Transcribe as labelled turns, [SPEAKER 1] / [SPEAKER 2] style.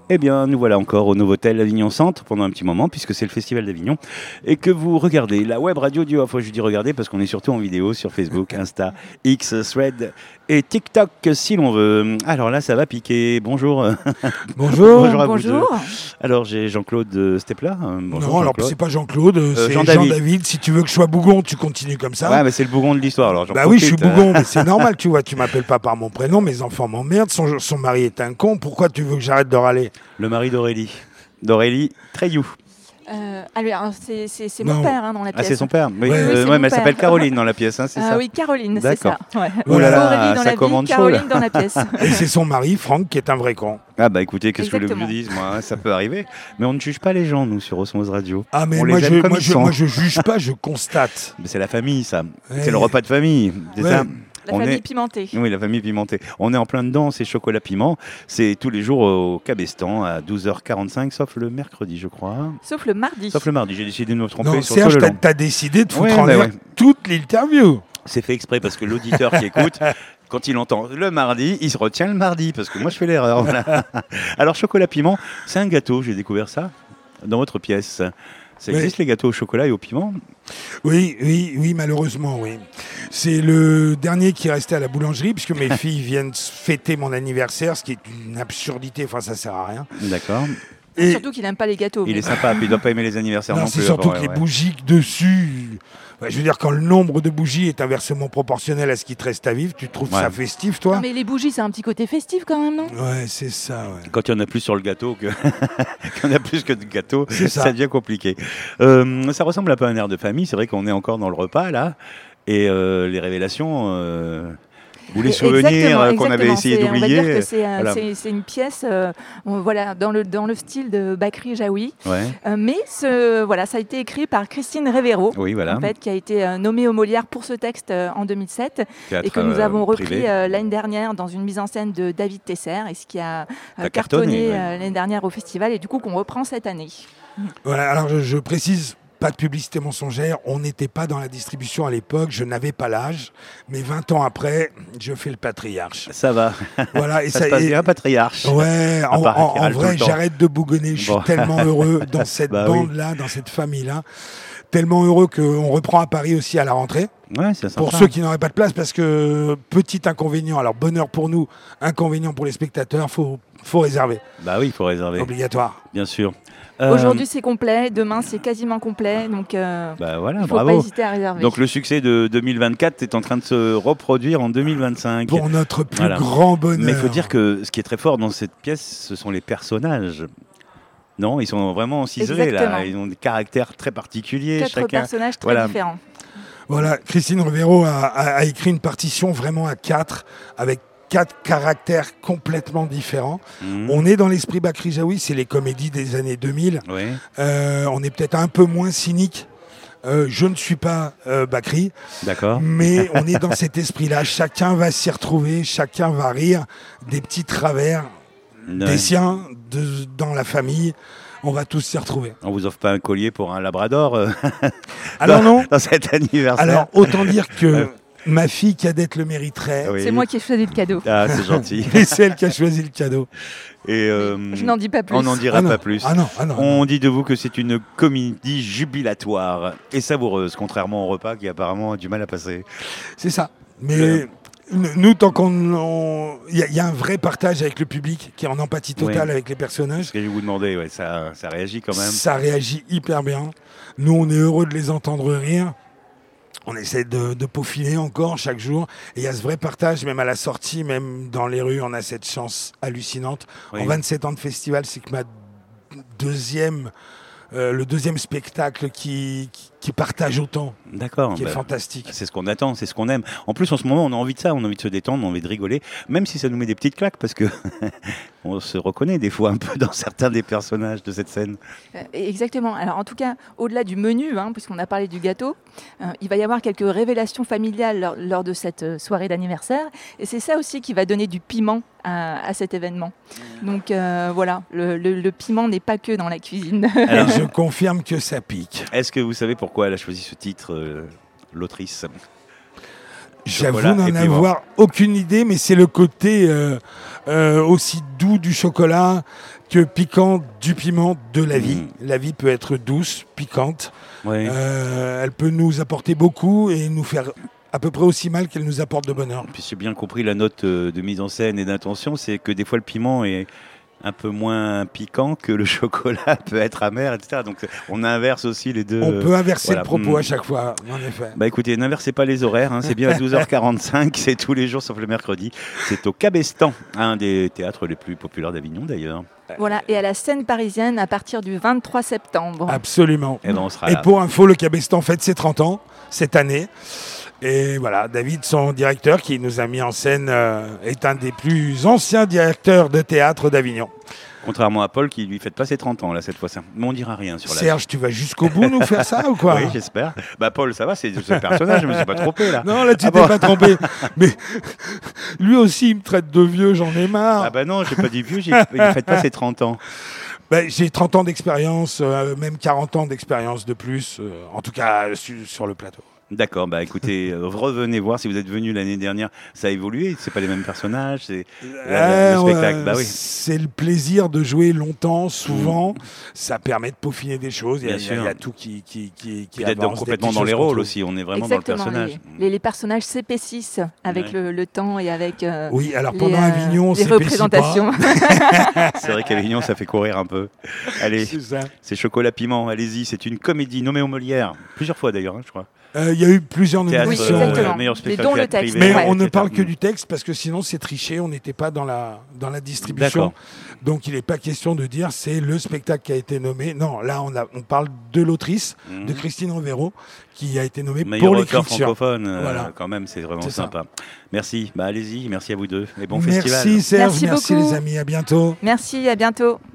[SPEAKER 1] Eh bien, nous voilà encore au Novotel Avignon Centre pendant un petit moment, puisque c'est le Festival d'Avignon, et que vous regardez la web radio du Off. Je dis regardez parce qu'on est surtout en vidéo sur Facebook, Insta, X, Thread et TikTok si l'on veut. Alors là, ça va piquer. Bonjour.
[SPEAKER 2] Bonjour.
[SPEAKER 1] Bonjour à vous
[SPEAKER 3] Bonjour.
[SPEAKER 1] deux. Alors, j'ai Jean-Claude Stepla. Bonjour,
[SPEAKER 2] Non, alors
[SPEAKER 1] Jean-Claude.
[SPEAKER 2] c'est pas Jean-Claude, c'est
[SPEAKER 1] Jean-David.
[SPEAKER 2] Jean-David. Si tu veux que je sois bougon, tu continues comme ça.
[SPEAKER 1] Ouais, mais c'est le bougon de l'histoire. Alors, j'en
[SPEAKER 2] Bah oui, je suis
[SPEAKER 1] profite.
[SPEAKER 2] bougon, mais c'est normal, tu vois. Tu m'appelles pas par mon prénom, mes enfants m'emmerdent, son mari est un con. Pourquoi tu veux que j'arrête de râler?
[SPEAKER 1] Le mari d'Aurélie Treilloux.
[SPEAKER 3] Alors, c'est
[SPEAKER 2] Non.
[SPEAKER 3] mon père dans la
[SPEAKER 1] Ah,
[SPEAKER 3] pièce.
[SPEAKER 1] c'est son père. Oui,
[SPEAKER 2] Ouais,
[SPEAKER 3] c'est
[SPEAKER 1] ouais,
[SPEAKER 3] mon
[SPEAKER 1] mais elle
[SPEAKER 3] père.
[SPEAKER 1] s'appelle Caroline dans la pièce, hein, c'est ça.
[SPEAKER 3] Oui, Caroline, c'est
[SPEAKER 1] D'accord.
[SPEAKER 3] ça. Ouais.
[SPEAKER 1] Oh là là,
[SPEAKER 3] Aurélie dans
[SPEAKER 1] ça
[SPEAKER 3] la
[SPEAKER 1] commande
[SPEAKER 3] vie,
[SPEAKER 1] chaud, là.
[SPEAKER 3] Caroline dans la pièce.
[SPEAKER 2] Et c'est son mari, Franck, qui est un vrai con.
[SPEAKER 1] Ah bah écoutez, qu'est-ce que vous voulez que je
[SPEAKER 3] Exactement.
[SPEAKER 1] vous dise, moi, hein, ça peut arriver. Mais on ne juge pas les gens, nous, sur Osmose Radio.
[SPEAKER 2] Ah, mais
[SPEAKER 1] On
[SPEAKER 2] moi,
[SPEAKER 1] les aime comme ils sont.
[SPEAKER 2] moi, je juge pas, je constate.
[SPEAKER 1] Mais c'est la famille, ça.
[SPEAKER 2] Ouais.
[SPEAKER 1] C'est le repas de famille, c'est
[SPEAKER 2] Ouais.
[SPEAKER 1] ça.
[SPEAKER 3] La famille pimentée.
[SPEAKER 1] Oui, la famille pimentée. On est en plein dedans, c'est chocolat piment. C'est tous les jours au Cabestan à 12h45, sauf le mercredi, je crois.
[SPEAKER 3] Sauf le mardi.
[SPEAKER 1] Sauf le mardi, j'ai décidé de me tromper
[SPEAKER 2] Non,
[SPEAKER 1] sur
[SPEAKER 2] Serge,
[SPEAKER 1] tout le long.
[SPEAKER 2] t'as décidé de foutre
[SPEAKER 1] Ouais,
[SPEAKER 2] en
[SPEAKER 1] bah
[SPEAKER 2] l'air
[SPEAKER 1] ouais.
[SPEAKER 2] toute l'interview.
[SPEAKER 1] C'est fait exprès parce que l'auditeur qui écoute, quand il entend le mardi, il se retient le mardi parce que moi je fais l'erreur. Voilà. Alors chocolat piment, c'est un gâteau, j'ai découvert ça dans votre pièce. Ça existe les gâteaux au chocolat et au piment?
[SPEAKER 2] Oui, malheureusement, oui. C'est le dernier qui est resté à la boulangerie, puisque mes filles viennent fêter mon anniversaire, ce qui est une absurdité, enfin ça sert à rien.
[SPEAKER 1] D'accord.
[SPEAKER 2] Et
[SPEAKER 3] Surtout qu'il n'aime pas les gâteaux.
[SPEAKER 1] Il
[SPEAKER 3] mais-
[SPEAKER 1] est sympa, puis il doit pas aimer les anniversaires non,
[SPEAKER 2] non, c'est
[SPEAKER 1] plus.
[SPEAKER 2] surtout
[SPEAKER 1] avant,
[SPEAKER 2] que
[SPEAKER 1] ouais,
[SPEAKER 2] les
[SPEAKER 1] ouais.
[SPEAKER 2] bougies dessus, je veux dire, quand le nombre de bougies est inversement proportionnel à ce qui te reste à vivre, tu trouves
[SPEAKER 1] Ouais.
[SPEAKER 2] ça festif, toi?
[SPEAKER 3] Non, mais les bougies, c'est un petit côté festif quand même, non?
[SPEAKER 2] Ouais, c'est ça, ouais.
[SPEAKER 1] Quand il y en a plus sur le gâteau que qu'il y en a plus que de gâteau,
[SPEAKER 2] C'est ça.
[SPEAKER 1] ça devient compliqué. Ça ressemble un peu à un air de famille. C'est vrai qu'on est encore dans le repas là, et les révélations. Ou les souvenirs qu'on avait essayé
[SPEAKER 3] On va dire
[SPEAKER 1] d'oublier.
[SPEAKER 3] que c'est
[SPEAKER 1] Voilà.
[SPEAKER 3] c'est une pièce voilà, dans le style de Bakri Jaoui.
[SPEAKER 1] Ouais.
[SPEAKER 3] Mais voilà, ça a été écrit par Christine Rivero,
[SPEAKER 1] Oui, voilà.
[SPEAKER 3] en fait, qui a été nommée au Molière pour ce texte en 2007
[SPEAKER 1] Théâtre,
[SPEAKER 3] et que nous avons repris
[SPEAKER 1] privé.
[SPEAKER 3] l'année dernière dans une mise en scène de David Tesser, et ce qui a
[SPEAKER 1] A
[SPEAKER 3] cartonné
[SPEAKER 1] cartonné, ouais.
[SPEAKER 3] l'année dernière au festival et du coup qu'on reprend cette année.
[SPEAKER 2] Voilà, alors je précise, pas de publicité mensongère, on n'était pas dans la distribution à l'époque, je n'avais pas l'âge, mais 20 ans après, je fais le patriarche.
[SPEAKER 1] Ça va.
[SPEAKER 2] Voilà, et
[SPEAKER 1] Ça se passe
[SPEAKER 2] et-
[SPEAKER 1] bien, patriarche.
[SPEAKER 2] Ouais, en,
[SPEAKER 1] part
[SPEAKER 2] en-
[SPEAKER 1] qu'il
[SPEAKER 2] en
[SPEAKER 1] râle tout
[SPEAKER 2] vrai,
[SPEAKER 1] le temps.
[SPEAKER 2] j'arrête de bougonner. Je suis
[SPEAKER 1] Bon.
[SPEAKER 2] tellement heureux dans cette
[SPEAKER 1] Bah oui.
[SPEAKER 2] bande-là, dans cette famille-là. Tellement heureux qu'on reprend à Paris aussi à la rentrée.
[SPEAKER 1] Ouais, c'est sympa.
[SPEAKER 2] Pour ceux qui n'auraient pas de place, parce que petit inconvénient, alors bonheur pour nous, inconvénient pour les spectateurs, faut réserver.
[SPEAKER 1] Bah oui, il faut réserver,
[SPEAKER 2] Obligatoire.
[SPEAKER 1] bien sûr.
[SPEAKER 3] Aujourd'hui c'est complet, demain c'est quasiment complet, donc
[SPEAKER 1] Bah voilà,
[SPEAKER 3] il ne faut pas
[SPEAKER 1] bravo.
[SPEAKER 3] hésiter à réserver.
[SPEAKER 1] Donc le succès de 2024 est en train de se reproduire en 2025.
[SPEAKER 2] Pour notre plus
[SPEAKER 1] Voilà.
[SPEAKER 2] grand bonheur.
[SPEAKER 1] Mais il faut dire que ce qui est très fort dans cette pièce, ce sont les personnages. Non, ils sont vraiment ciselés
[SPEAKER 3] Exactement.
[SPEAKER 1] là. Ils ont des caractères très particuliers.
[SPEAKER 3] 4
[SPEAKER 1] chacun.
[SPEAKER 3] personnages très
[SPEAKER 1] Voilà.
[SPEAKER 3] différents.
[SPEAKER 2] Voilà, Christine Rivero a écrit une partition vraiment à 4, avec 4 caractères complètement différents.
[SPEAKER 1] Mhm.
[SPEAKER 2] On est dans l'esprit Bakri Jaoui, c'est les comédies des années 2000.
[SPEAKER 1] Oui.
[SPEAKER 2] On est peut-être un peu moins cynique. Je ne suis pas Bakri,
[SPEAKER 1] D'accord.
[SPEAKER 2] mais on est dans cet esprit-là. Chacun va s'y retrouver, chacun va rire des petits travers
[SPEAKER 1] Ouais.
[SPEAKER 2] des siens dans la famille. On va tous s'y retrouver.
[SPEAKER 1] On vous offre pas un collier pour un labrador
[SPEAKER 2] Alors non,
[SPEAKER 1] dans cet anniversaire.
[SPEAKER 2] alors autant dire que ma fille cadette le mériterait,
[SPEAKER 1] Oui.
[SPEAKER 3] C'est moi qui ai choisi le cadeau.
[SPEAKER 1] Ah, c'est gentil.
[SPEAKER 2] et c'est elle qui a choisi le cadeau.
[SPEAKER 1] Et
[SPEAKER 3] Je n'en dis pas plus.
[SPEAKER 1] on n'en dira
[SPEAKER 2] Ah non,
[SPEAKER 1] pas plus.
[SPEAKER 2] Ah non, ah non.
[SPEAKER 1] On dit de vous que c'est une comédie jubilatoire et savoureuse, contrairement au repas qui apparemment a du mal à passer.
[SPEAKER 2] C'est ça. Mais nous, tant qu'on... Il y a un vrai partage avec le public qui est en empathie totale
[SPEAKER 1] Oui.
[SPEAKER 2] avec les personnages.
[SPEAKER 1] Ce que je vais vous demander, ouais, ça réagit quand même.
[SPEAKER 2] Ça réagit hyper bien. Nous, on est heureux de les entendre rire. On essaie de peaufiner encore chaque jour. Et il y a ce vrai partage, même à la sortie, même dans les rues, on a cette chance hallucinante.
[SPEAKER 1] Oui.
[SPEAKER 2] En 27 ans de festival, c'est que le deuxième spectacle qui partage autant,
[SPEAKER 1] D'accord.
[SPEAKER 2] qui est
[SPEAKER 1] bah,
[SPEAKER 2] fantastique.
[SPEAKER 1] c'est ce qu'on attend, c'est ce qu'on aime. En plus, en ce moment, on a envie de ça, on a envie de se détendre, on a envie de rigoler, même si ça nous met des petites claques, parce que on se reconnaît des fois un peu dans certains des personnages de cette scène.
[SPEAKER 3] Exactement. Alors en tout cas, au-delà du menu, puisqu'on a parlé du gâteau, il va y avoir quelques révélations familiales lors de cette soirée d'anniversaire. Et c'est ça aussi qui va donner du piment à cet événement. Donc voilà, le piment n'est pas que dans la cuisine.
[SPEAKER 1] Alors,
[SPEAKER 2] Je confirme que ça pique.
[SPEAKER 1] est-ce que vous savez pourquoi elle a choisi ce titre, l'autrice?
[SPEAKER 2] J'avoue
[SPEAKER 1] Chocolat et
[SPEAKER 2] n'en
[SPEAKER 1] piment.
[SPEAKER 2] avoir aucune idée, mais c'est le côté aussi doux du chocolat que piquant du piment de la vie. La vie peut être douce, piquante.
[SPEAKER 1] Ouais.
[SPEAKER 2] Elle peut nous apporter beaucoup et nous faire à peu près aussi mal qu'elle nous apporte de bonheur.
[SPEAKER 1] Puis j'ai bien compris la note de mise en scène et d'intention, c'est que des fois le piment est un peu moins piquant que le chocolat peut être amer, etc. Donc on inverse aussi les deux.
[SPEAKER 2] On peut inverser
[SPEAKER 1] voilà.
[SPEAKER 2] le propos à chaque fois, en effet.
[SPEAKER 1] Bah écoutez, n'inversez pas les horaires, hein. C'est bien à 12h45, c'est tous les jours sauf le mercredi. C'est au Cabestan, un des théâtres les plus populaires d'Avignon d'ailleurs.
[SPEAKER 3] Voilà, et à la scène parisienne à partir du 23 septembre.
[SPEAKER 2] Absolument.
[SPEAKER 1] Et, ben on sera
[SPEAKER 2] Et
[SPEAKER 1] là.
[SPEAKER 2] pour info, le Cabestan fête ses 30 ans cette année. Et voilà, David, son directeur, qui nous a mis en scène, est un des plus anciens directeurs de théâtre d'Avignon.
[SPEAKER 1] Contrairement à Paul qui lui fête pas ses 30 ans là cette fois-ci. Mais on dira rien sur la.
[SPEAKER 2] Serge, tu vas jusqu'au bout nous faire ça ou quoi?
[SPEAKER 1] Oui, j'espère. Bah Paul, ça va, c'est ce personnage, je me suis pas trompé là.
[SPEAKER 2] Non, là tu t'es pas trompé. Mais lui aussi, il me traite de vieux, j'en ai marre.
[SPEAKER 1] Ah bah non, j'ai pas dit vieux, il ne fête pas ses 30 ans.
[SPEAKER 2] J'ai 30 ans d'expérience, même 40 ans d'expérience de plus, en tout cas sur le plateau.
[SPEAKER 1] D'accord, bah écoutez, revenez voir si vous êtes venu l'année dernière, ça a évolué, c'est pas les mêmes personnages, c'est le spectacle. Bah oui.
[SPEAKER 2] C'est le plaisir de jouer longtemps, souvent, ça permet de peaufiner des choses, il y a tout qui
[SPEAKER 1] d'être
[SPEAKER 2] avance,
[SPEAKER 1] complètement dans les rôles aussi, on est vraiment
[SPEAKER 3] Exactement,
[SPEAKER 1] dans le personnage.
[SPEAKER 3] les personnages s'épaississent avec le temps et avec
[SPEAKER 2] oui, alors pendant Avignon,
[SPEAKER 3] les représentations.
[SPEAKER 1] C'est vrai qu'Avignon, ça fait courir un peu. Allez, c'est Chocolat Piment, allez-y, c'est une comédie nommée au Molière, plusieurs fois d'ailleurs, hein, je crois.
[SPEAKER 2] Il y a eu plusieurs nominations.
[SPEAKER 3] Oui, exactement.
[SPEAKER 1] Meilleur spectacle
[SPEAKER 3] dont le texte.
[SPEAKER 2] Mais
[SPEAKER 3] Ouais.
[SPEAKER 2] on ne parle que du texte parce que sinon c'est triché, on n'était pas dans la distribution. Donc il n'est pas question de dire c'est le spectacle qui a été nommé. Non, là on parle de l'autrice, de Christine Rovero, qui a été nommée pour l'écriture.
[SPEAKER 1] Francophone,
[SPEAKER 2] voilà.
[SPEAKER 1] Quand même, c'est vraiment
[SPEAKER 2] C'est
[SPEAKER 1] sympa. Merci, bah allez-y, merci à vous deux et bon
[SPEAKER 2] merci
[SPEAKER 1] festival.
[SPEAKER 2] Serge,
[SPEAKER 3] Merci
[SPEAKER 2] merci
[SPEAKER 3] beaucoup.
[SPEAKER 2] les amis, à bientôt.
[SPEAKER 3] Merci, à bientôt.